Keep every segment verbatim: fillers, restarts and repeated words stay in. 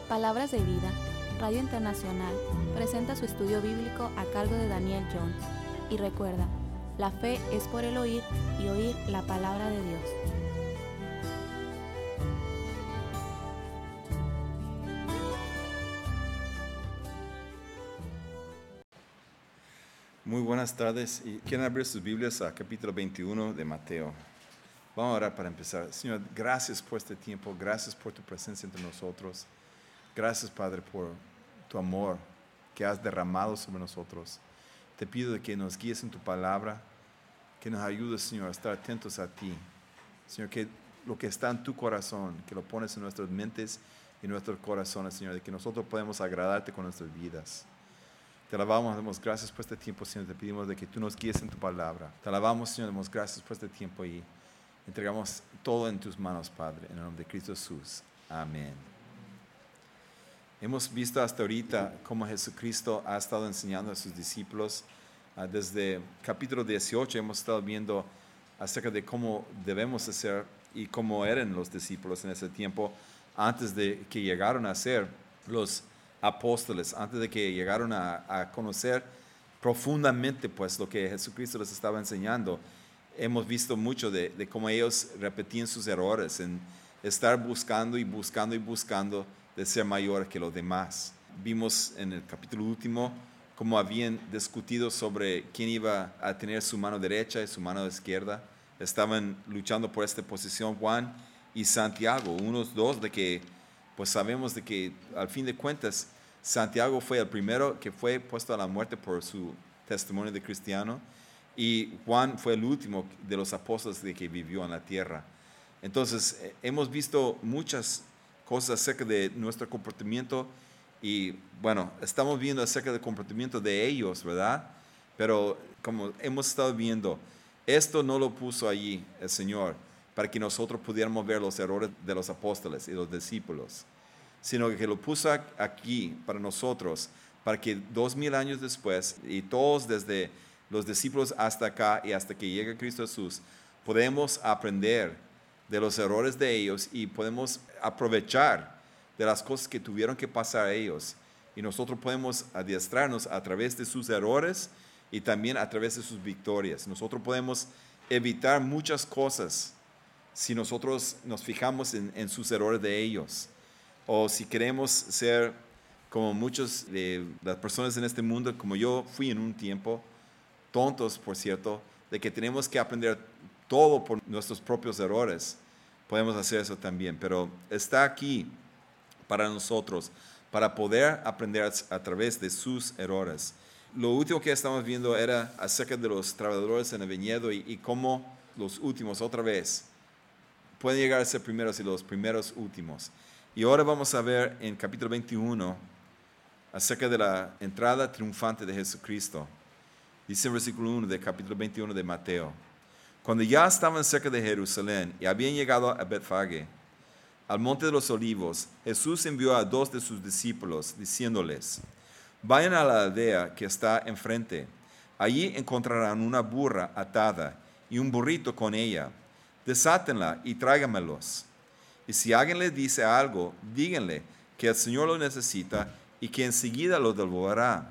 Palabras de Vida, Radio Internacional, presenta su estudio bíblico a cargo de Daniel Jones. Y recuerda, la fe es por el oír y oír la palabra de Dios. Muy buenas tardes. Y quieren abrir sus Biblias a capítulo veintiuno de Mateo. Vamos a orar para empezar. Señor, gracias por este tiempo. Gracias por tu presencia entre nosotros. Gracias, Padre, por tu amor que has derramado sobre nosotros. Te pido de que nos guíes en tu palabra, que nos ayudes, Señor, a estar atentos a ti. Señor, que lo que está en tu corazón, que lo pones en nuestras mentes y nuestros corazones, Señor, de que nosotros podemos agradarte con nuestras vidas. Te alabamos, damos gracias por este tiempo, Señor. Te pedimos de que tú nos guíes en tu palabra. Te alabamos, Señor, damos gracias por este tiempo y entregamos todo en tus manos, Padre, en el nombre de Cristo Jesús. Amén. Hemos visto hasta ahorita cómo Jesucristo ha estado enseñando a sus discípulos. Uh, desde capítulo dieciocho hemos estado viendo acerca de cómo debemos hacer y cómo eran los discípulos en ese tiempo antes de que llegaron a ser los apóstoles, antes de que llegaron a, a conocer profundamente pues lo que Jesucristo les estaba enseñando. Hemos visto mucho de, de cómo ellos repetían sus errores en estar buscando y buscando y buscando de ser mayor que los demás. Vimos en el capítulo último cómo habían discutido sobre quién iba a tener su mano derecha y su mano izquierda. Estaban luchando por esta posición Juan y Santiago, unos dos de que pues sabemos de que al fin de cuentas Santiago fue el primero que fue puesto a la muerte por su testimonio de cristiano y Juan fue el último de los apóstoles de que vivió en la tierra. Entonces eh, hemos visto muchas cosas acerca de nuestro comportamiento y bueno, estamos viendo acerca del comportamiento de ellos, ¿verdad? Pero como hemos estado viendo, esto no lo puso allí el Señor para que nosotros pudiéramos ver los errores de los apóstoles y los discípulos, sino que lo puso aquí para nosotros, para que dos mil años después, y todos desde los discípulos hasta acá y hasta que llegue Cristo Jesús, podemos aprender de los errores de ellos y podemos aprovechar de las cosas que tuvieron que pasar a ellos. Y nosotros podemos adiestrarnos a través de sus errores y también a través de sus victorias. Nosotros podemos evitar muchas cosas si nosotros nos fijamos en, en sus errores de ellos. O si queremos ser como muchos de las personas en este mundo, como yo fui en un tiempo, tontos por cierto, de que tenemos que aprender todo por nuestros propios errores. Podemos hacer eso también, pero está aquí para nosotros, para poder aprender a través de sus errores. Lo último que estamos viendo era acerca de los trabajadores en el viñedo y, y cómo los últimos, otra vez, pueden llegar a ser primeros y los primeros últimos. Y ahora vamos a ver en capítulo veintiuno acerca de la entrada triunfante de Jesucristo. Dice en versículo uno del capítulo veintiuno de Mateo: Cuando ya estaban cerca de Jerusalén y habían llegado a Betfagé, al monte de los olivos, Jesús envió a dos de sus discípulos, diciéndoles: Vayan a la aldea que está enfrente. Allí encontrarán una burra atada y un burrito con ella. Desátenla y tráiganmelos. Y si alguien les dice algo, díganle que el Señor lo necesita y que enseguida lo devolverá.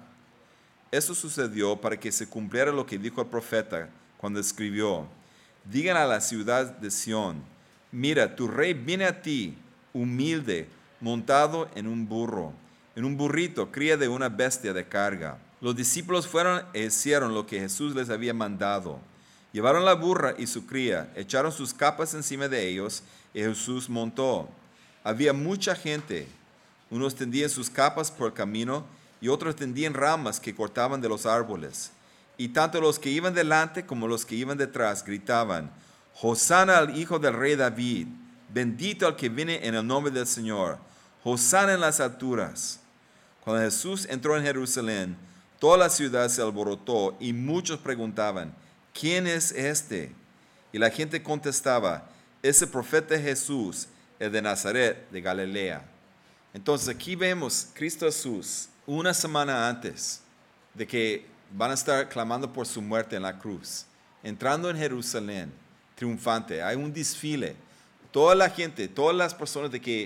Eso sucedió para que se cumpliera lo que dijo el profeta cuando escribió: Digan a la ciudad de Sión: Mira, tu rey viene a ti, humilde, montado en un burro, en un burrito, cría de una bestia de carga. Los discípulos fueron e hicieron lo que Jesús les había mandado. Llevaron la burra y su cría, echaron sus capas encima de ellos y Jesús montó. Había mucha gente. Unos tendían sus capas por el camino y otros tendían ramas que cortaban de los árboles. Y tanto los que iban delante como los que iban detrás gritaban: Hosana al Hijo del Rey David, bendito el que viene en el nombre del Señor, Hosana en las alturas. Cuando Jesús entró en Jerusalén, toda la ciudad se alborotó y muchos preguntaban: ¿Quién es este? Y la gente contestaba: Es el profeta Jesús, el de Nazaret de Galilea. Entonces aquí vemos Cristo Jesús una semana antes de que van a estar clamando por su muerte en la cruz, entrando en Jerusalén triunfante. Hay un desfile. Toda la gente, todas las personas de que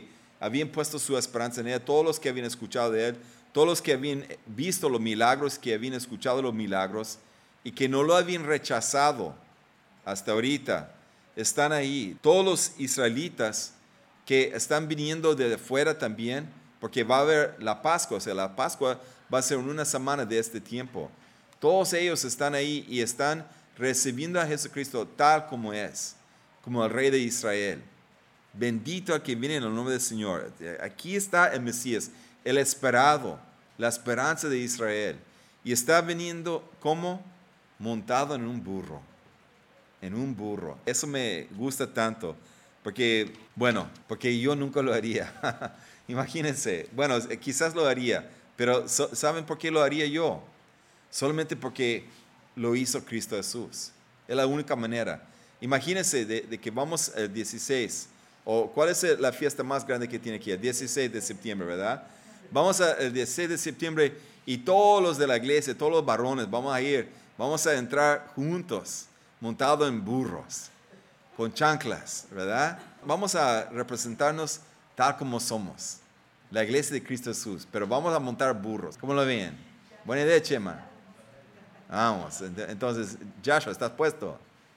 habían puesto su esperanza en Él, todos los que habían escuchado de Él, todos los que habían visto los milagros, que habían escuchado los milagros y que no lo habían rechazado hasta ahorita, están ahí. Todos los israelitas que están viniendo de afuera también, porque va a haber la Pascua, o sea, la Pascua va a ser en una semana de este tiempo. Todos ellos están ahí y están recibiendo a Jesucristo tal como es, como el Rey de Israel. Bendito al que viene en el nombre del Señor. Aquí está el Mesías, el esperado, la esperanza de Israel. Y está viniendo como montado en un burro. En un burro. Eso me gusta tanto. Porque, bueno, porque yo nunca lo haría. Imagínense. Bueno, quizás lo haría. Pero ¿saben por qué lo haría yo? Solamente porque lo hizo Cristo Jesús. Es la única manera. Imagínense de, de que vamos el dieciséis. O ¿cuál es la fiesta más grande que tiene aquí? El dieciséis de septiembre, ¿verdad? Vamos al dieciséis de septiembre y todos los de la iglesia, todos los varones, vamos a ir, vamos a entrar juntos, montados en burros, con chanclas, ¿verdad? Vamos a representarnos tal como somos, la iglesia de Cristo Jesús, pero vamos a montar burros. ¿Cómo lo ven? Buena idea, Chema. Vamos, entonces, Joshua, ¿estás puesto?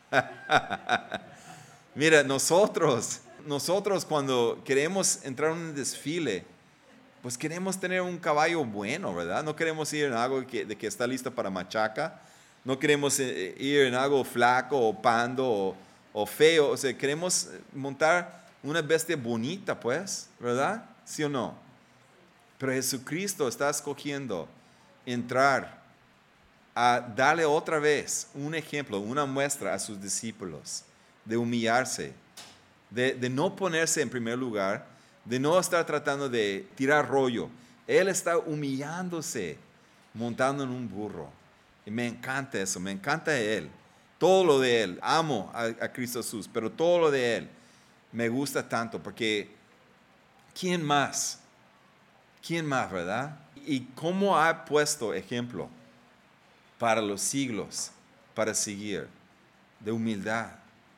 Mira, nosotros... Nosotros cuando queremos entrar en un desfile, pues queremos tener un caballo bueno, ¿verdad? No queremos ir en algo que, de que está listo para machaca. No queremos ir en algo flaco o pando o, o feo. O sea, queremos montar una bestia bonita, pues, ¿verdad? ¿Sí o no? Pero Jesucristo está escogiendo entrar a darle otra vez un ejemplo, una muestra a sus discípulos de humillarse. De, de no ponerse en primer lugar, de no estar tratando de tirar rollo. Él está humillándose, montando en un burro. Y me encanta eso, me encanta Él. Todo lo de Él, amo a, a Cristo Jesús, pero todo lo de Él me gusta tanto, porque ¿quién más? ¿Quién más, verdad? Y cómo ha puesto ejemplo para los siglos, para seguir, de humildad.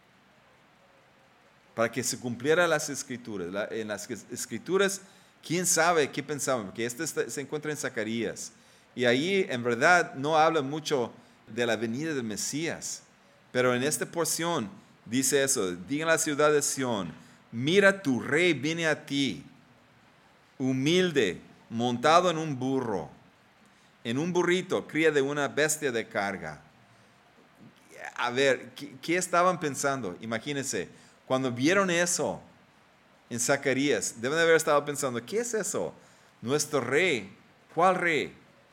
Para que se cumplieran las escrituras. La, en las escrituras, ¿quién sabe qué pensaban? Porque este está, se encuentra en Zacarías. Y ahí en verdad no habla mucho de la venida del Mesías. Pero en esta porción dice eso. Diga en la ciudad de Sión, mira, tu rey viene a ti, humilde, montado en un burro, en un burrito, cría de una bestia de carga. A ver, ¿qué, qué estaban pensando? Imagínense. Cuando vieron eso en Zacarías, deben de haber estado pensando, ¿qué es eso? Nuestro rey. ¿Cuál rey?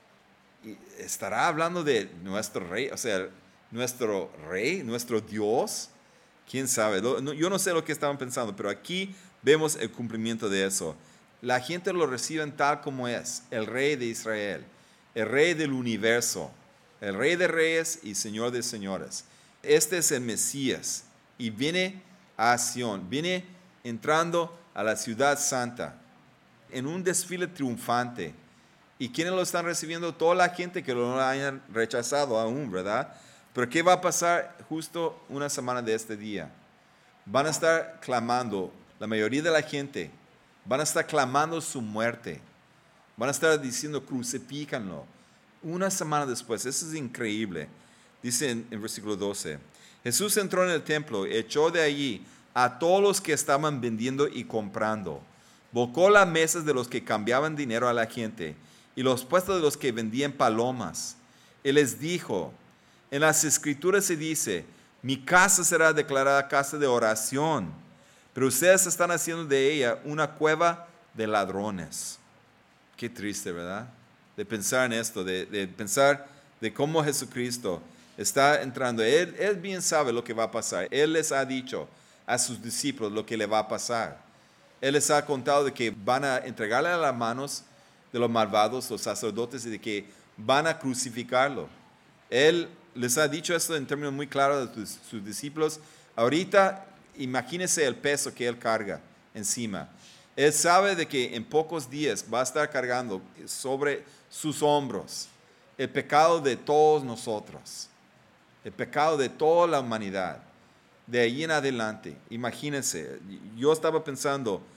¿Estará hablando de nuestro rey? O sea, nuestro rey, nuestro Dios. ¿Quién sabe? Yo no sé lo que estaban pensando, pero aquí vemos el cumplimiento de eso. La gente lo recibe tal como es, el rey de Israel, el rey del universo, el rey de reyes y señor de señores. Este es el Mesías y viene a Sión, viene entrando a la ciudad santa en un desfile triunfante. ¿Y quiénes lo están recibiendo? Toda la gente que lo hayan rechazado aún, ¿verdad? Pero ¿qué va a pasar justo una semana de este día? Van a estar clamando, la mayoría de la gente, van a estar clamando su muerte. Van a estar diciendo, crucifícanlo. Una semana después, eso es increíble. Dice en, en versículo doce, Jesús entró en el templo, echó de allí a todos los que estaban vendiendo y comprando. Volcó las mesas de los que cambiaban dinero a la gente y los puestos de los que vendían palomas. Él les dijo, en las escrituras se dice, mi casa será declarada casa de oración, pero ustedes están haciendo de ella una cueva de ladrones. Qué triste, ¿verdad? De pensar en esto, de, de pensar de cómo Jesucristo está entrando. Él, él bien sabe lo que va a pasar. Él les ha dicho a sus discípulos lo que le va a pasar. Él les ha contado de que van a entregarle a las manos de los malvados, los sacerdotes, y de que van a crucificarlo. Él les ha dicho esto en términos muy claros a sus, sus discípulos. Ahorita, imagínense el peso que él carga encima. Él sabe de que en pocos días va a estar cargando sobre sus hombros el pecado de todos nosotros. El pecado de toda la humanidad. De ahí en adelante, imagínense, yo estaba pensando,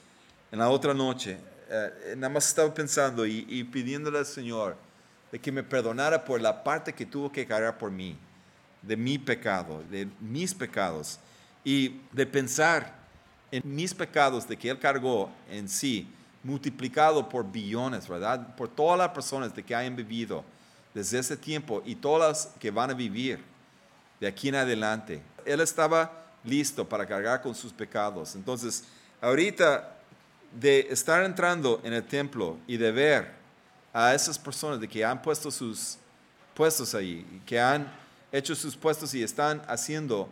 en la otra noche, eh, nada más estaba pensando y, y pidiéndole al Señor de que me perdonara por la parte que tuvo que cargar por mí, de mi pecado, de mis pecados, y de pensar en mis pecados de que Él cargó en sí, multiplicado por billones, ¿verdad? Por todas las personas de que hayan vivido desde ese tiempo y todas las que van a vivir de aquí en adelante. Él estaba listo para cargar con sus pecados. Entonces, ahorita de estar entrando en el templo y de ver a esas personas de que han puesto sus puestos ahí, que han hecho sus puestos y están haciendo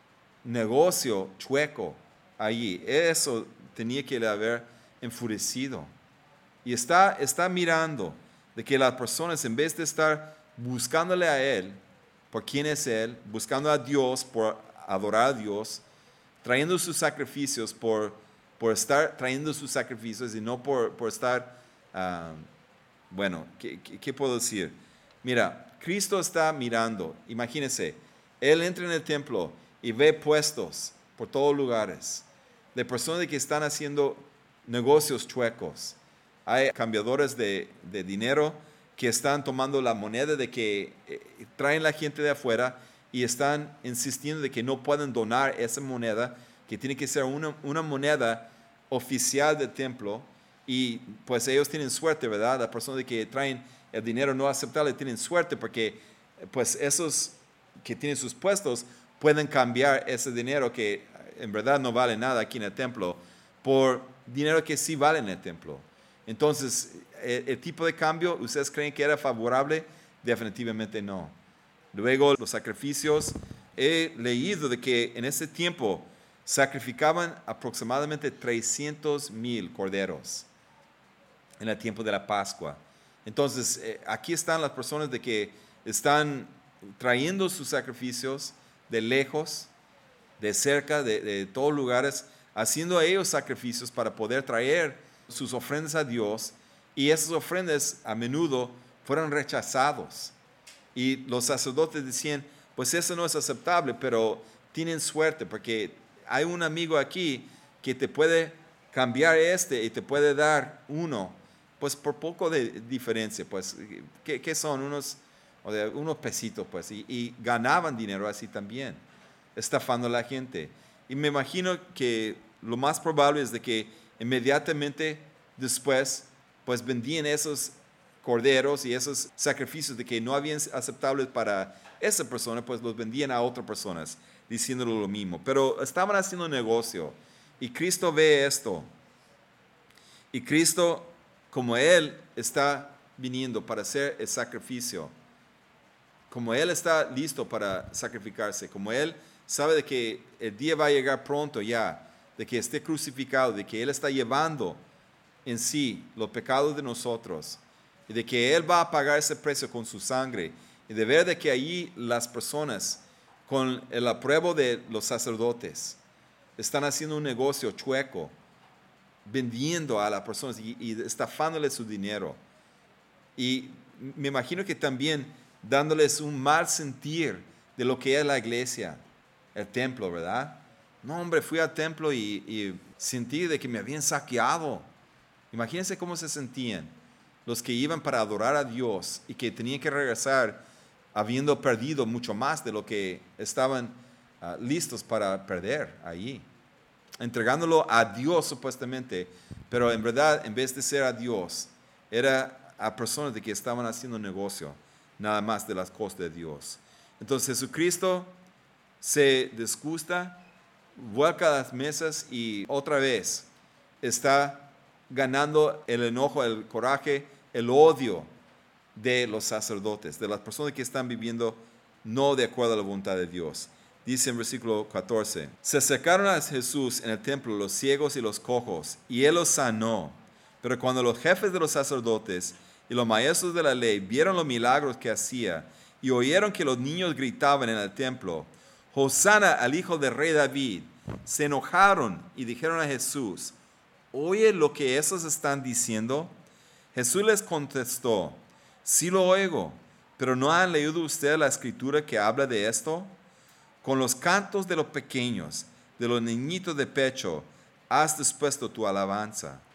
negocio chueco allí, eso tenía que haber enfurecido. Y está, está mirando de que las personas, en vez de estar buscándole a Él, por quién es Él, buscando a Dios, por adorar a Dios, trayendo sus sacrificios, por, por estar trayendo sus sacrificios y no por, por estar, uh, bueno, ¿qué, qué, ¿qué puedo decir? Mira, Cristo está mirando, imagínense, Él entra en el templo y ve puestos por todos lugares, de personas que están haciendo negocios chuecos. Hay cambiadores de, de dinero que están tomando la moneda de que eh, traen la gente de afuera y están insistiendo de que no pueden donar esa moneda, que tiene que ser una, una moneda oficial del templo, y pues ellos tienen suerte, ¿verdad? Las personas que traen el dinero no aceptable tienen suerte porque pues esos que tienen sus puestos pueden cambiar ese dinero que en verdad no vale nada aquí en el templo por dinero que sí vale en el templo. Entonces, el, el tipo de cambio, ¿ustedes creen que era favorable? Definitivamente no. Luego, los sacrificios, he leído de que en ese tiempo sacrificaban aproximadamente trescientos mil corderos en el tiempo de la Pascua. Entonces, eh, aquí están las personas de que están trayendo sus sacrificios de lejos, de cerca, de, de todos lugares, haciendo a ellos sacrificios para poder traer sus ofrendas a Dios, y esas ofrendas a menudo fueron rechazados. Y los sacerdotes decían, pues eso no es aceptable, pero tienen suerte porque hay un amigo aquí que te puede cambiar este y te puede dar uno, pues por poco de diferencia, pues, ¿qué, qué son? Unos, o sea, unos pesitos, pues, y, y ganaban dinero así también, estafando a la gente. Y me imagino que lo más probable es de que inmediatamente después, pues vendían esos corderos y esos sacrificios de que no habían aceptables para esa persona, pues los vendían a otras personas, diciéndole lo mismo. Pero estaban haciendo negocio y Cristo ve esto. Y Cristo, como Él está viniendo para hacer el sacrificio, como Él está listo para sacrificarse, como Él sabe de que el día va a llegar pronto ya, de que esté crucificado, de que Él está llevando en sí los pecados de nosotros, y de que Él va a pagar ese precio con su sangre, y de ver de que allí las personas, con el apruebo de los sacerdotes, están haciendo un negocio chueco, vendiendo a las personas y, y estafándoles su dinero. Y me imagino que también dándoles un mal sentir de lo que es la iglesia, el templo, ¿verdad? No, hombre, fui al templo y, y sentí de que me habían saqueado. Imagínense cómo se sentían los que iban para adorar a Dios y que tenían que regresar habiendo perdido mucho más de lo que estaban uh, listos para perder allí. Entregándolo a Dios supuestamente, pero en verdad, en vez de ser a Dios, era a personas de que estaban haciendo negocio, nada más de las cosas de Dios. Entonces Jesucristo se disgusta, vuelca a las mesas y otra vez está ganando el enojo, el coraje, el odio de los sacerdotes, de las personas que están viviendo no de acuerdo a la voluntad de Dios. Dice en versículo catorce, se acercaron a Jesús en el templo los ciegos y los cojos, y Él los sanó. Pero cuando los jefes de los sacerdotes y los maestros de la ley vieron los milagros que hacía y oyeron que los niños gritaban en el templo, Hosana al hijo del rey David, se enojaron y dijeron a Jesús, ¿oye lo que esos están diciendo? Jesús les contestó, sí lo oigo, pero ¿no han leído ustedes la escritura que habla de esto? Con los cantos de los pequeños, de los niñitos de pecho, has dispuesto tu alabanza.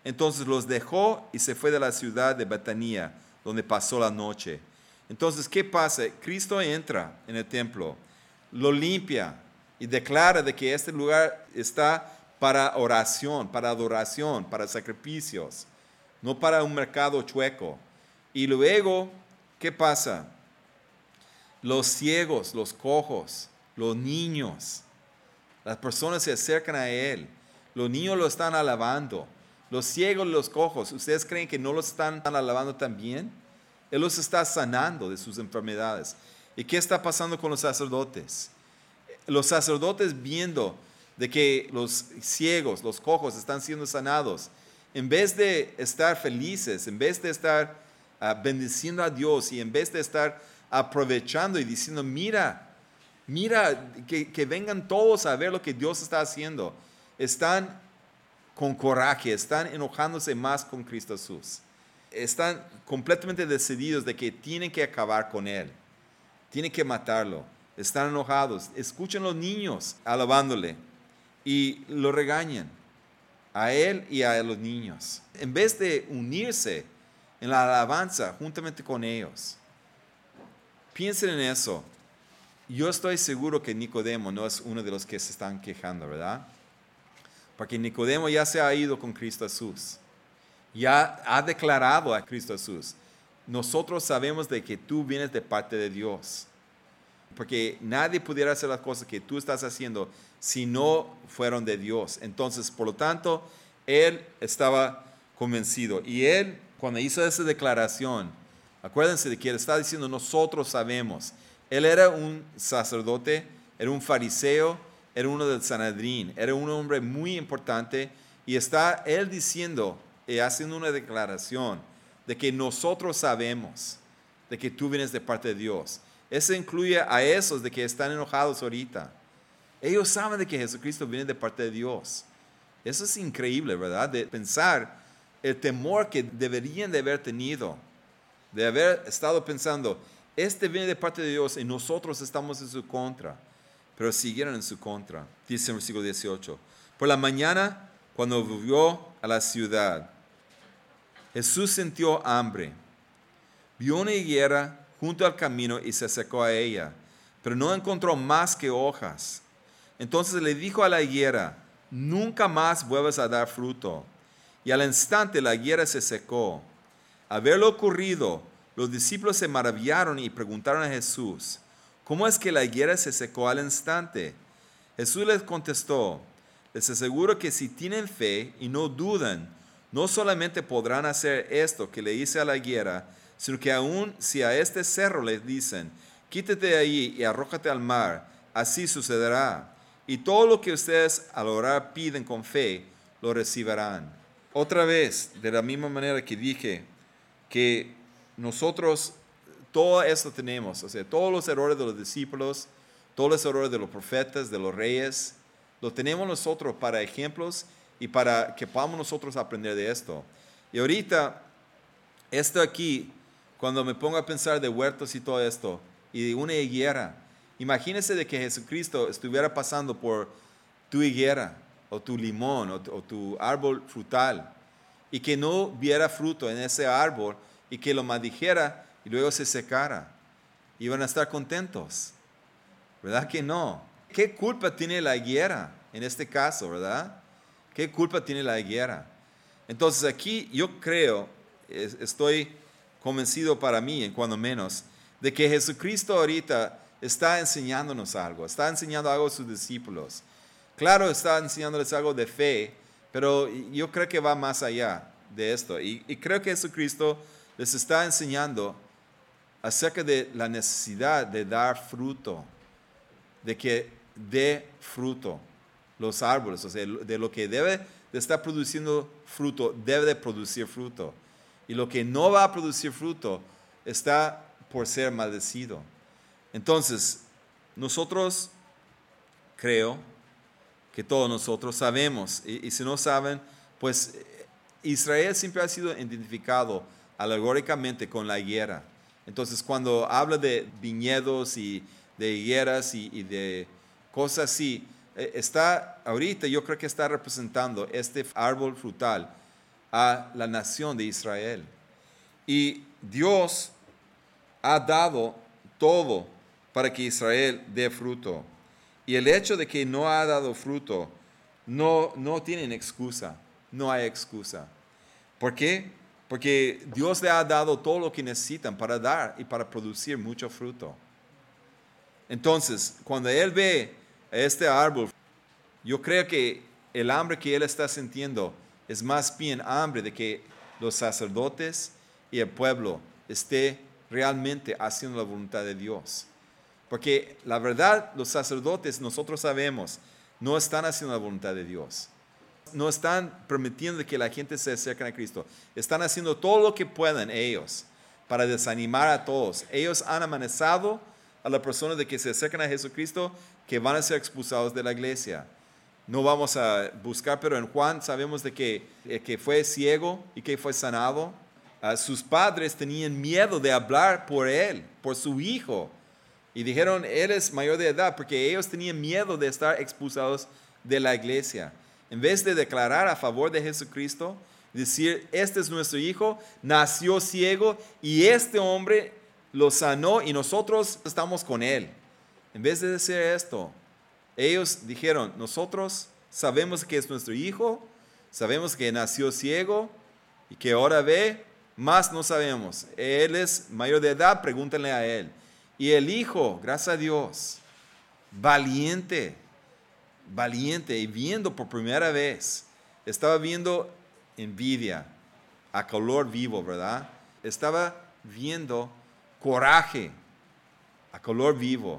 Entonces los dejó y se fue de la ciudad de Betania, donde pasó la noche. Entonces, ¿qué pasa? Cristo entra en el templo, lo limpia y declara de que este lugar está para oración, para adoración, para sacrificios, no para un mercado chueco. Y luego, ¿qué pasa? Los ciegos, los cojos, los niños, las personas se acercan a Él. Los niños lo están alabando. Los ciegos y los cojos, ¿ustedes creen que no los están alabando también? Él los está sanando de sus enfermedades. ¿Y qué está pasando con los sacerdotes? Los sacerdotes viendo de que los ciegos, los cojos están siendo sanados, en vez de estar felices, en vez de estar uh, bendiciendo a Dios y en vez de estar aprovechando y diciendo, mira, mira, que, que vengan todos a ver lo que Dios está haciendo, están con coraje, están enojándose más con Cristo Jesús. Están completamente decididos de que tienen que acabar con Él, tienen que matarlo, están enojados. Escuchen los niños alabándole y lo regañan a Él y a los niños. En vez de unirse en la alabanza juntamente con ellos, piensen en eso. Yo estoy seguro que Nicodemo no es uno de los que se están quejando, ¿verdad? Porque Nicodemo ya se ha ido con Cristo Jesús. Ya ha declarado a Cristo Jesús, nosotros sabemos de que tú vienes de parte de Dios. Porque nadie pudiera hacer las cosas que tú estás haciendo si no fueron de Dios. Entonces, por lo tanto, él estaba convencido. Y él, cuando hizo esa declaración, acuérdense de que él está diciendo, nosotros sabemos. Él era un sacerdote, era un fariseo, era uno del Sanedrín, era un hombre muy importante. Y está él diciendo, y haciendo una declaración, de que nosotros sabemos de que tú vienes de parte de Dios. Eso incluye a esos de que están enojados ahorita. Ellos saben de que Jesucristo viene de parte de Dios. Eso es increíble, ¿verdad? De pensar el temor que deberían de haber tenido, de haber estado pensando, este viene de parte de Dios y nosotros estamos en su contra. Pero siguieron en su contra. Dice en el versículo dieciocho. Por la mañana, cuando volvió a la ciudad, Jesús sintió hambre. Vio una higuera junto al camino y se acercó a ella, pero no encontró más que hojas. Entonces le dijo a la higuera, nunca más vuelvas a dar fruto. Y al instante la higuera se secó. Al ver lo ocurrido, los discípulos se maravillaron y preguntaron a Jesús, ¿cómo es que la higuera se secó al instante? Jesús les contestó, les aseguro que si tienen fe y no dudan, no solamente podrán hacer esto que le hice a la higuera, sino que aún si a este cerro le dicen, quítate de ahí y arrójate al mar, así sucederá. Y todo lo que ustedes al orar piden con fe, lo recibirán. Otra vez, de la misma manera que dije, que nosotros todo esto tenemos, o sea, todos los errores de los discípulos, todos los errores de los profetas, de los reyes, lo tenemos nosotros para ejemplos y para que podamos nosotros aprender de esto. Y ahorita, esto aquí, cuando me pongo a pensar de huertos y todo esto, y de una higuera, imagínese de que Jesucristo estuviera pasando por tu higuera, o tu limón, o tu, o tu árbol frutal, y que no viera fruto en ese árbol, y que lo maldijera, y luego se secara. Iban a estar contentos. ¿Verdad que no? ¿Qué culpa tiene la higuera en este caso, verdad? ¿Qué culpa tiene la higuera? Entonces aquí yo creo, estoy convencido para mí, en cuando menos, de que Jesucristo ahorita está enseñándonos algo, está enseñando algo a sus discípulos. Claro, está enseñándoles algo de fe, pero yo creo que va más allá de esto. Y, y creo que Jesucristo les está enseñando acerca de la necesidad de dar fruto, de que dé fruto los árboles, o sea, de lo que debe de estar produciendo fruto, debe de producir fruto. Y lo que no va a producir fruto está por ser maldecido. Entonces, nosotros, creo que todos nosotros sabemos, y, y si no saben, pues Israel siempre ha sido identificado alegóricamente con la higuera. Entonces, cuando habla de viñedos y de higueras y, y de cosas así, está ahorita yo creo que está representando este árbol frutal a la nación de Israel. Y Dios ha dado todo para que Israel dé fruto. Y el hecho de que no ha dado fruto, no, no tienen excusa. No hay excusa. ¿Por qué? Porque Dios le ha dado todo lo que necesitan para dar y para producir mucho fruto. Entonces, cuando Él ve a este árbol, yo creo que el hambre que Él está sintiendo es más bien hambre de que los sacerdotes y el pueblo esté realmente haciendo la voluntad de Dios. Porque la verdad, los sacerdotes, nosotros sabemos, no están haciendo la voluntad de Dios. No están permitiendo que la gente se acerque a Cristo. Están haciendo todo lo que puedan ellos para desanimar a todos. Ellos han amenazado a las personas de que se acercan a Jesucristo que van a ser expulsados de la iglesia. No vamos a buscar, pero en Juan sabemos de que, que fue ciego y que fue sanado. Uh, sus padres tenían miedo de hablar por él, por su hijo. Y dijeron, él es mayor de edad, porque ellos tenían miedo de estar expulsados de la iglesia. En vez de declarar a favor de Jesucristo, decir, este es nuestro hijo, nació ciego y este hombre lo sanó y nosotros estamos con él. En vez de decir esto, ellos dijeron, nosotros sabemos que es nuestro hijo, sabemos que nació ciego y que ahora ve, más no sabemos. Él es mayor de edad, pregúntenle a él. Y el hijo, gracias a Dios, valiente, valiente y viendo por primera vez, estaba viendo envidia a color vivo, ¿verdad? Estaba viendo coraje a color vivo,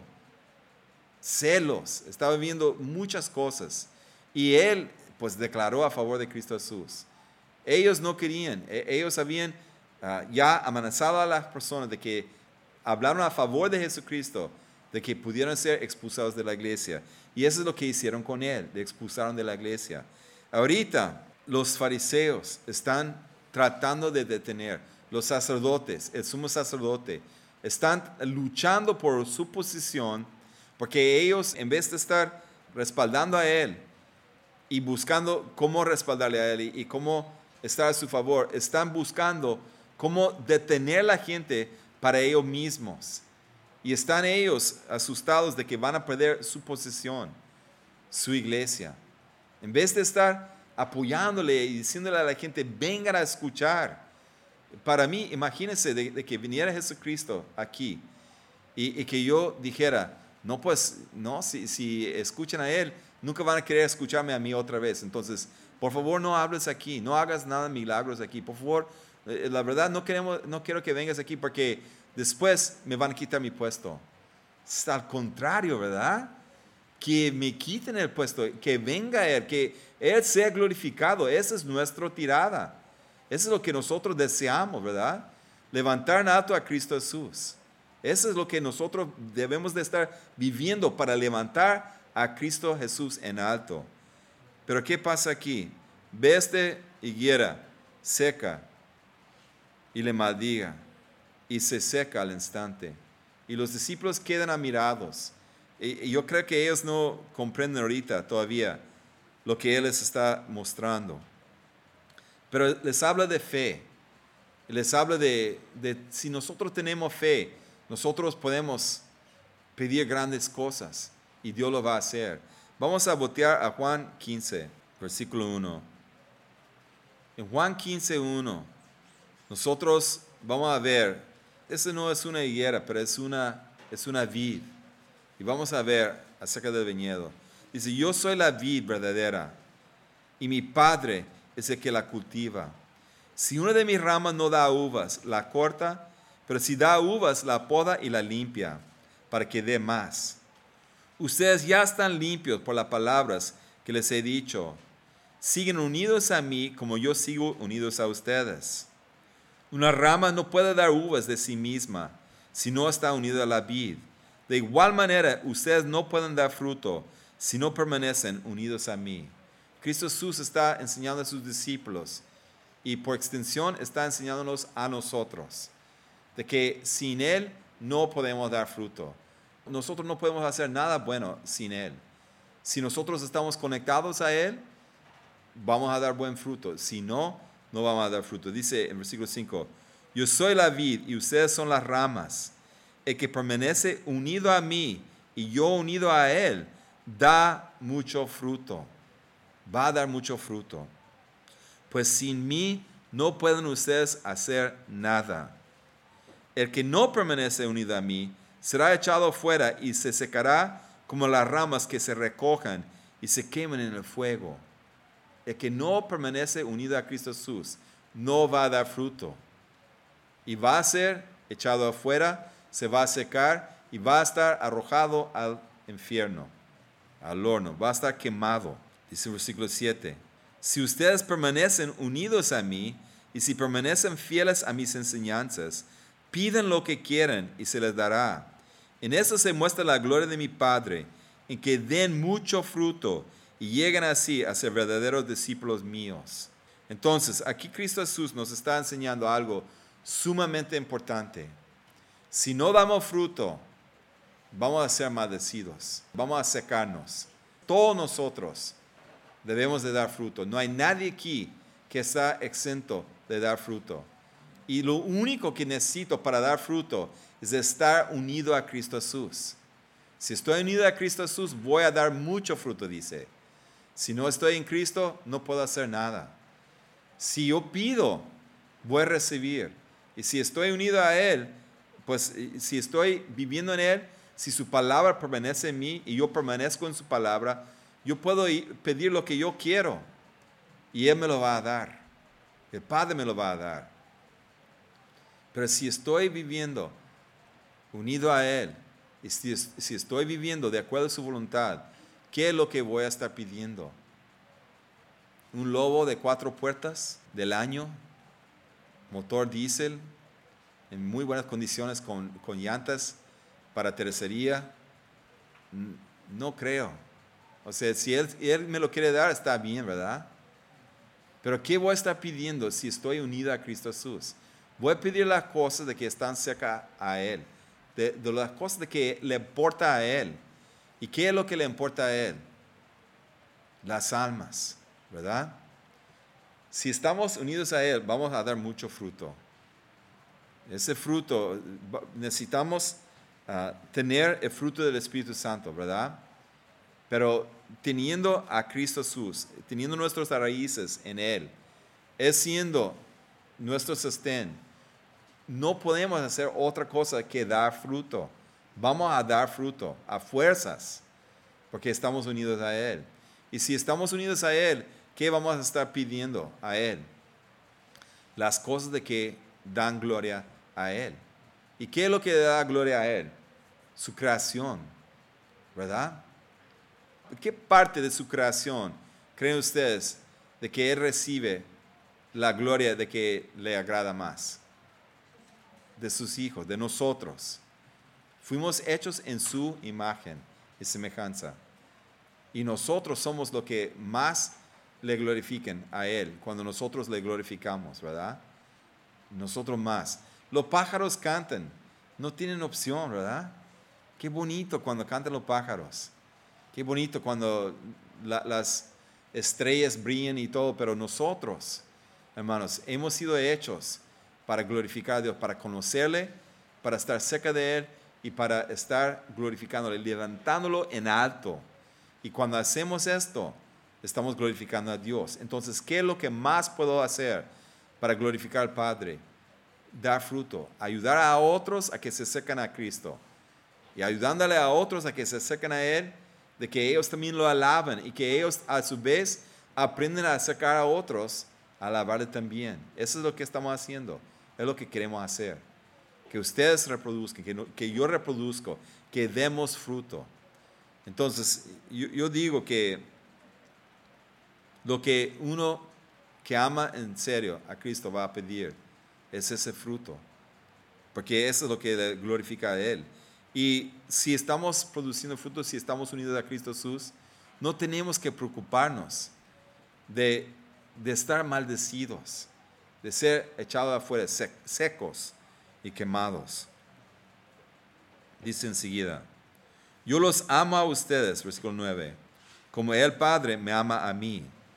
celos, estaba viendo muchas cosas. Y él, pues, declaró a favor de Cristo Jesús. Ellos no querían, ellos habían uh, ya amenazado a las personas de que hablaron a favor de Jesucristo, de que pudieran ser expulsados de la iglesia. Y eso es lo que hicieron con él, le expulsaron de la iglesia. Ahorita los fariseos están tratando de detener, los sacerdotes, el sumo sacerdote, están luchando por su posición, porque ellos, en vez de estar respaldando a él y buscando cómo respaldarle a él y, y cómo estar a su favor, están buscando cómo detener a la gente para ellos mismos. Y están ellos asustados de que van a perder su posición, su iglesia. En vez de estar apoyándole y diciéndole a la gente, vengan a escuchar. Para mí, imagínense de, de que viniera Jesucristo aquí y, y que yo dijera, no, pues, no, si, si escuchan a Él, nunca van a querer escucharme a mí otra vez. Entonces, por favor, no hables aquí, no hagas nada de milagros aquí. Por favor, eh, la verdad, no, queremos, no quiero que vengas aquí porque después me van a quitar mi puesto. Es al contrario, ¿verdad? Que me quiten el puesto, que venga Él, que Él sea glorificado. Esa es nuestra tirada. Eso es lo que nosotros deseamos, ¿verdad? Levantar en alto a Cristo Jesús. Eso es lo que nosotros debemos de estar viviendo para levantar a Cristo Jesús en alto. Pero ¿qué pasa aquí? Ve esta higuera seca y le maldiga y se seca al instante. Y los discípulos quedan admirados. Y yo creo que ellos no comprenden ahorita todavía lo que Él les está mostrando. Pero les habla de fe. Les habla de, de si nosotros tenemos fe, nosotros podemos pedir grandes cosas y Dios lo va a hacer. Vamos a voltear a Juan quince, versículo uno. En Juan quince, uno, nosotros vamos a ver, esa no es una higuera, pero es una, es una vid. Y vamos a ver acerca del viñedo. Dice, yo soy la vid verdadera y mi Padre es el que la cultiva. Si una de mis ramas no da uvas, la corta, pero si da uvas, la poda y la limpia, para que dé más. Ustedes ya están limpios por las palabras que les he dicho. Siguen unidos a mí como yo sigo unidos a ustedes. Una rama no puede dar uvas de sí misma si no está unida a la vid. De igual manera, ustedes no pueden dar fruto si no permanecen unidos a mí. Cristo Jesús está enseñando a sus discípulos y por extensión está enseñándonos a nosotros de que sin Él no podemos dar fruto. Nosotros no podemos hacer nada bueno sin Él. Si nosotros estamos conectados a Él, vamos a dar buen fruto. Si no, no vamos a dar fruto. Dice en versículo cinco, yo soy la vid y ustedes son las ramas. El que permanece unido a mí y yo unido a él, da mucho fruto. Va a dar mucho fruto. Pues sin mí no pueden ustedes hacer nada. El que no permanece unido a mí será echado fuera y se secará como las ramas que se recojan y se queman en el fuego. El que no permanece unido a Cristo Jesús no va a dar fruto. Y va a ser echado afuera, se va a secar y va a estar arrojado al infierno, al horno, va a estar quemado. Dice el versículo siete, si ustedes permanecen unidos a mí y si permanecen fieles a mis enseñanzas, piden lo que quieran y se les dará. En eso se muestra la gloria de mi Padre, en que den mucho fruto y lleguen así a ser verdaderos discípulos míos. Entonces, aquí Cristo Jesús nos está enseñando algo sumamente importante. Si no damos fruto, vamos a ser maldecidos, vamos a secarnos. Todos nosotros debemos de dar fruto. No hay nadie aquí que está exento de dar fruto. Y lo único que necesito para dar fruto es estar unido a Cristo Jesús. Si estoy unido a Cristo Jesús, voy a dar mucho fruto, dice. Si no estoy en Cristo, no puedo hacer nada. Si yo pido, voy a recibir. Y si estoy unido a Él, pues si estoy viviendo en Él, si su palabra permanece en mí y yo permanezco en su palabra, yo puedo ir, pedir lo que yo quiero y Él me lo va a dar. El Padre me lo va a dar. Pero si estoy viviendo unido a Él, y si, si estoy viviendo de acuerdo a su voluntad, ¿qué es lo que voy a estar pidiendo? ¿Un lobo de cuatro puertas del año? Motor diésel, en muy buenas condiciones con, con llantas para tercería. No creo. O sea, si él, él me lo quiere dar, está bien, ¿verdad? Pero ¿qué voy a estar pidiendo si estoy unido a Cristo Jesús? Voy a pedir las cosas de que están cerca a Él, de, de las cosas de que le importa a Él. ¿Y qué es lo que le importa a Él? Las almas, ¿verdad? Si estamos unidos a Él, vamos a dar mucho fruto. Ese fruto, necesitamos uh, tener el fruto del Espíritu Santo, ¿verdad? Pero teniendo a Cristo Jesús, teniendo nuestras raíces en Él, Él siendo nuestro sostén, no podemos hacer otra cosa que dar fruto. Vamos a dar fruto a fuerzas, porque estamos unidos a Él. Y si estamos unidos a Él, ¿qué vamos a estar pidiendo a Él? Las cosas de que dan gloria a Él. ¿Y qué es lo que da gloria a Él? Su creación, ¿verdad? ¿Qué parte de su creación creen ustedes de que Él recibe la gloria de que le agrada más? De sus hijos, de nosotros. Fuimos hechos en su imagen y semejanza. Y nosotros somos lo que más le glorifiquen a Él cuando nosotros le glorificamos, ¿verdad? Nosotros más. Los pájaros cantan, no tienen opción, ¿verdad? Qué bonito cuando cantan los pájaros. Qué bonito cuando la, las estrellas brillan y todo, pero nosotros, hermanos, hemos sido hechos para glorificar a Dios, para conocerle, para estar cerca de Él y para estar glorificándole, levantándolo en alto. Y cuando hacemos esto, estamos glorificando a Dios. Entonces, ¿qué es lo que más puedo hacer para glorificar al Padre? Dar fruto, ayudar a otros a que se acerquen a Cristo. Y ayudándole a otros a que se acerquen a Él, de que ellos también lo alaben y que ellos a su vez aprenden a acercar a otros a alabarle también. Eso es lo que estamos haciendo. Es lo que queremos hacer. Que ustedes reproduzcan, que, no, que yo reproduzco, que demos fruto. Entonces, yo, yo digo que lo que uno que ama en serio a Cristo va a pedir es ese fruto. Porque eso es lo que le glorifica a Él. Y si estamos produciendo frutos, si estamos unidos a Cristo Jesús, no tenemos que preocuparnos de, de estar maldecidos, de ser echados afuera, sec, secos y quemados. Dice enseguida, yo los amo a ustedes, versículo nueve, como el Padre me ama a mí.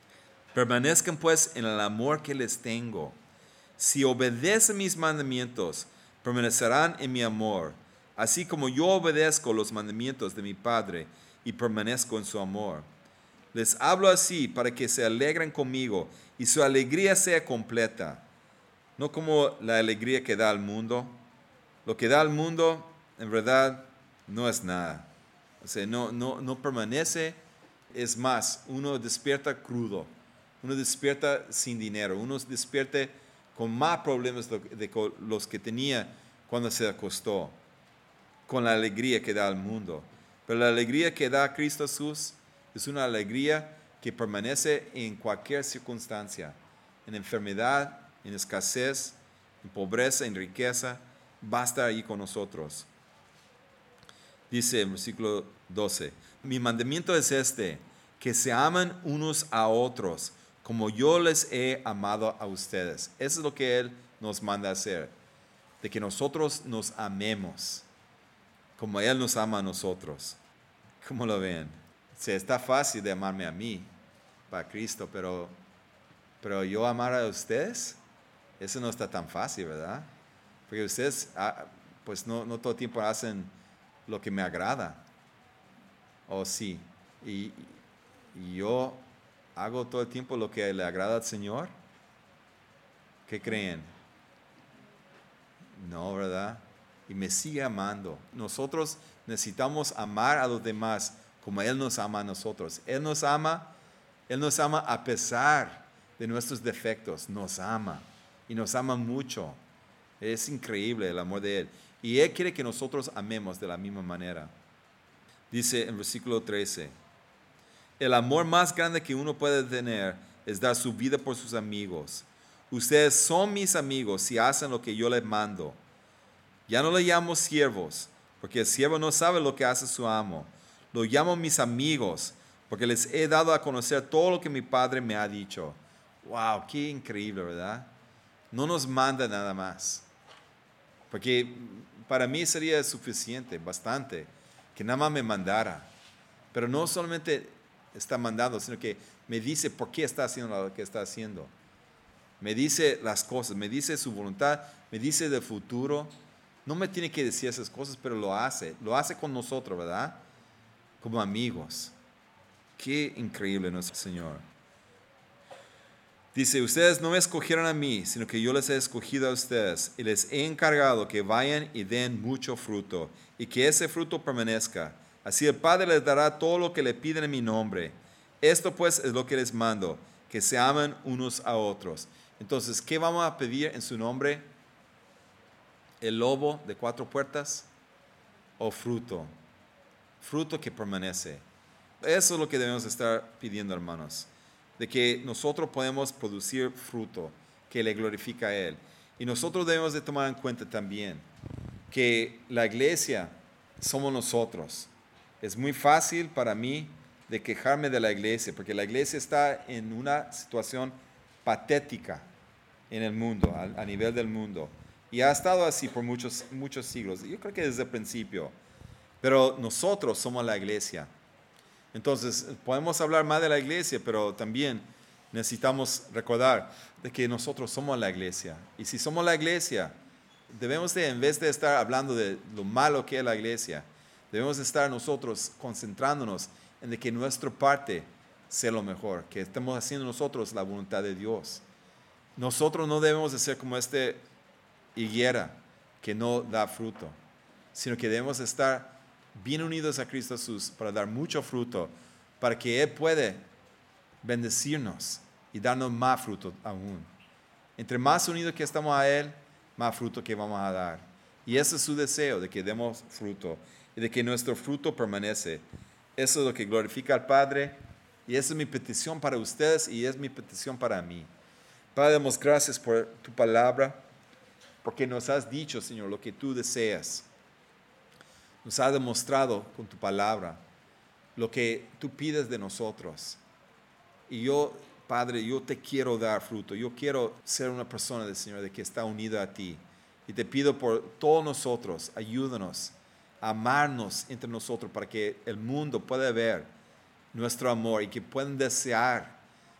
Permanezcan pues en el amor que les tengo. Si obedecen mis mandamientos, permanecerán en mi amor, así como yo obedezco los mandamientos de mi Padre y permanezco en su amor. Les hablo así para que se alegren conmigo y su alegría sea completa. No como la alegría que da al mundo. Lo que da al mundo, en verdad, no es nada. O sea, no, no, no permanece. Es más, uno despierta crudo. Uno despierta sin dinero. Uno despierta con más problemas de los que tenía cuando se acostó. Con la alegría que da al mundo. Pero la alegría que da Cristo Jesús es una alegría que permanece en cualquier circunstancia. En enfermedad, en escasez, en pobreza, en riqueza, va a estar ahí con nosotros. Dice en versículo doce, mi mandamiento es este, que se amen unos a otros, como yo les he amado a ustedes. Eso es lo que Él nos manda hacer, de que nosotros nos amemos, como Él nos ama a nosotros. ¿Cómo lo ven? O sea, está fácil de amarme a mí, para Cristo, pero, pero yo amar a ustedes, eso no está tan fácil, ¿verdad? Porque ustedes, pues no, no todo el tiempo hacen lo que me agrada. ¿O sí? Y, y yo hago todo el tiempo lo que le agrada al Señor. ¿Qué creen? No, ¿verdad? Y me sigue amando. Nosotros necesitamos amar a los demás como Él nos ama a nosotros. Él nos ama, Él nos ama a pesar de nuestros defectos. Nos ama. Y nos ama mucho. Es increíble el amor de Él. Y Él quiere que nosotros amemos de la misma manera. Dice en versículo trece, el amor más grande que uno puede tener es dar su vida por sus amigos. Ustedes son mis amigos si hacen lo que yo les mando. Ya no le llamo siervos, porque el siervo no sabe lo que hace su amo. Lo llamo mis amigos, porque les he dado a conocer todo lo que mi Padre me ha dicho. Wow, qué increíble, ¿verdad? No nos manda nada más. Porque para mí sería suficiente, bastante, que nada más me mandara. Pero no solamente está mandando, sino que me dice por qué está haciendo lo que está haciendo. Me dice las cosas, me dice su voluntad, me dice del futuro. No me tiene que decir esas cosas, pero lo hace. Lo hace con nosotros, ¿verdad? Como amigos. Qué increíble nuestro Señor. Dice, ustedes no me escogieron a mí, sino que yo les he escogido a ustedes y les he encargado que vayan y den mucho fruto y que ese fruto permanezca. Así el Padre les dará todo lo que le piden en mi nombre. Esto pues es lo que les mando, que se amen unos a otros. Entonces, ¿qué vamos a pedir en su nombre? ¿El lobo de cuatro puertas o fruto? Fruto que permanece. Eso es lo que debemos estar pidiendo, hermanos. De que nosotros podemos producir fruto que le glorifica a Él. Y nosotros debemos de tomar en cuenta también que la iglesia somos nosotros. Es muy fácil para mí de quejarme de la iglesia, porque la iglesia está en una situación patética en el mundo, a, a nivel del mundo. Y ha estado así por muchos, muchos siglos. Yo creo que desde el principio. Pero nosotros somos la iglesia. Entonces, podemos hablar más de la iglesia, pero también necesitamos recordar de que nosotros somos la iglesia. Y si somos la iglesia, debemos de, en vez de estar hablando de lo malo que es la iglesia, debemos de estar nosotros concentrándonos en de que nuestra parte sea lo mejor, que estemos haciendo nosotros la voluntad de Dios. Nosotros no debemos de ser como este higuera que no da fruto, sino que debemos estar bien unidos a Cristo Jesús para dar mucho fruto, para que Él pueda bendecirnos y darnos más fruto aún. Entre más unidos que estamos a Él, más fruto que vamos a dar. Y ese es su deseo, de que demos fruto y de que nuestro fruto permanece. Eso es lo que glorifica al Padre y esa es mi petición para ustedes y es mi petición para mí. Padre, damos gracias por tu palabra, porque nos has dicho, Señor, lo que tú deseas. Nos has demostrado con tu palabra lo que tú pides de nosotros. Y yo, Padre, yo te quiero dar fruto. Yo quiero ser una persona del Señor de que está unida a ti. Y te pido por todos nosotros, ayúdanos a amarnos entre nosotros para que el mundo pueda ver nuestro amor y que puedan desear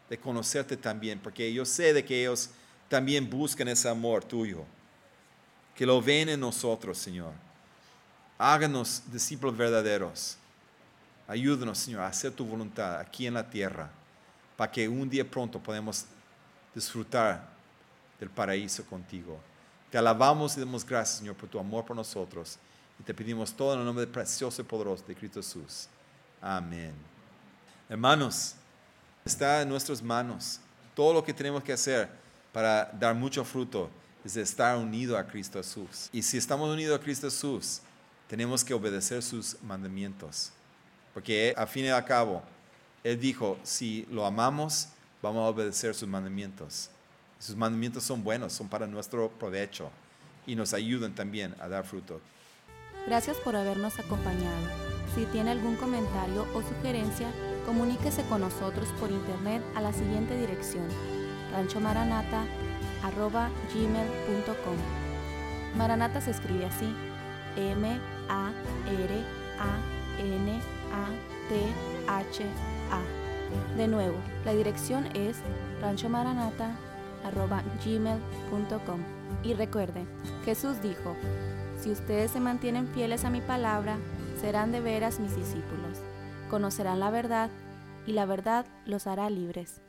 de conocerte también, porque yo sé de que ellos también buscan ese amor tuyo, que lo ven en nosotros, Señor. Háganos discípulos verdaderos. Ayúdanos, Señor, a hacer tu voluntad aquí en la tierra, para que un día pronto podamos disfrutar del paraíso contigo. Te alabamos y damos gracias, Señor, por tu amor por nosotros. Y te pedimos todo en el nombre precioso y poderoso de Cristo Jesús. Amén. Hermanos, está en nuestras manos. Todo lo que tenemos que hacer para dar mucho fruto es estar unido a Cristo Jesús. Y si estamos unidos a Cristo Jesús, tenemos que obedecer sus mandamientos. Porque a fin y al cabo, Él dijo, si lo amamos, vamos a obedecer sus mandamientos. Sus mandamientos son buenos, son para nuestro provecho y nos ayudan también a dar fruto. Gracias por habernos acompañado. Si tiene algún comentario o sugerencia, comuníquese con nosotros por internet a la siguiente dirección: rancho maranata arroba gmail punto com. Maranata se escribe así: M A R A N A T H A. De nuevo, la dirección es rancho maranata arroba gmail punto com. Y recuerden, Jesús dijo: si ustedes se mantienen fieles a mi palabra, serán de veras mis discípulos. Conocerán la verdad, y la verdad los hará libres.